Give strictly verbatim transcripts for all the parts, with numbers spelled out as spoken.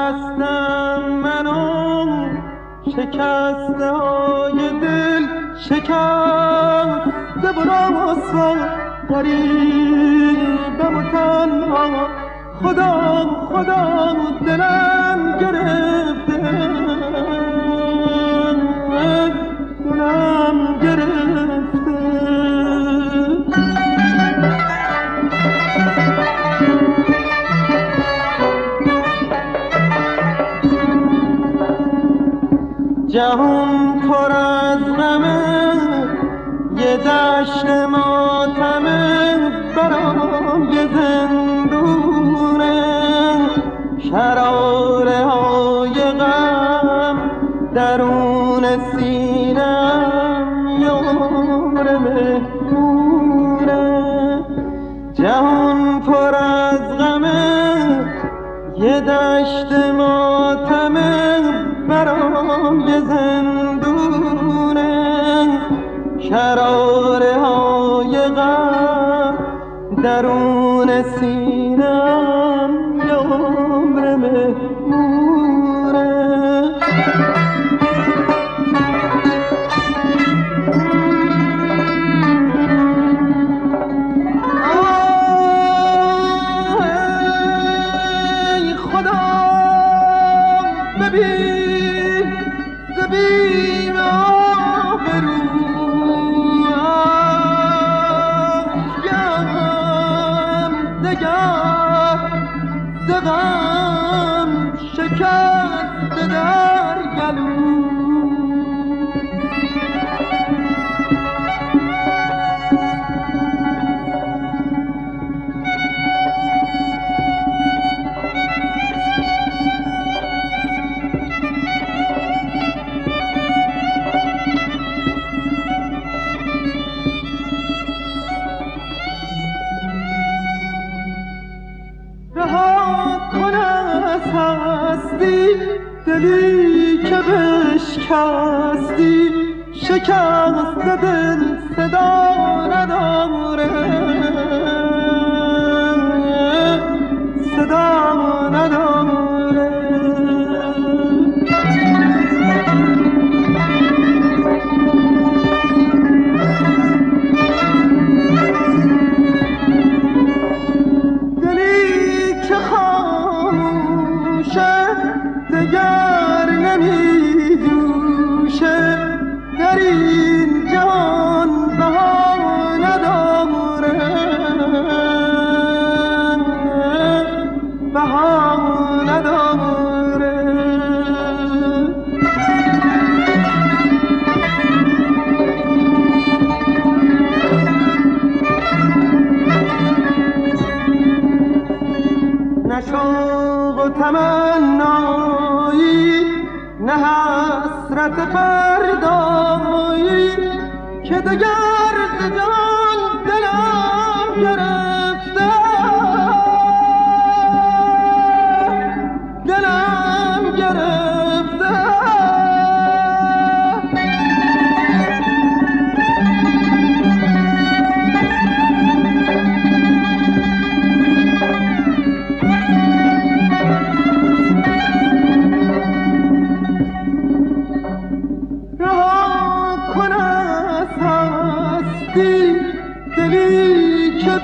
نشستم منو شکسته های دل شکسته براسا غریبم و تنها خدا خدا دلم گرفته دلم گرفته جهان پر از غمه یه دشت ماتمه برام یه زندونه شراره های غم درون سینم یار مهمونه جهان پر از غمه یه دشت ماتمه برام یه زندونه شراره های غم درون سینم یار مهمونه ای خدا ببین زبیم آبرو دغم شکست در گلو دلی که بشکستی شکست دل صدا نداره صدا نداره دلی که خاموشه دگر نمی جوشه در این جهان بها نداره بها نداره نه شوق و تمنایی نه حسرت فردایی که دگر ز جان دلم گرفته دلم گرفته دلی که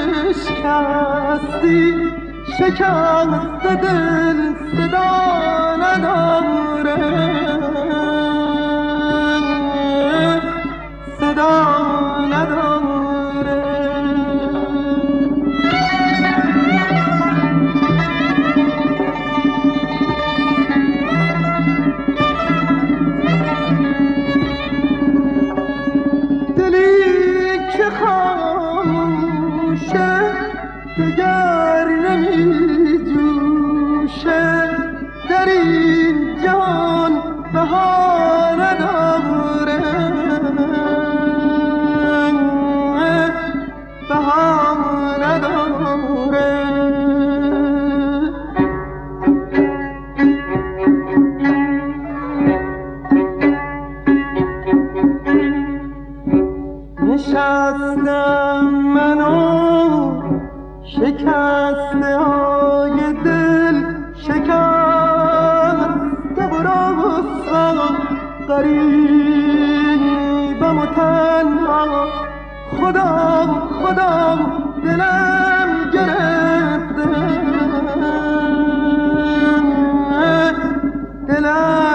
بشکستی شکست دل صدا نداره صدا نداره خاموشه دگر نمی جوشه در این جان بها نداره بها نداره نشستم منو شکسته های دل شکست غریبم و تنها، خدا خدا دلم گرفته، دلم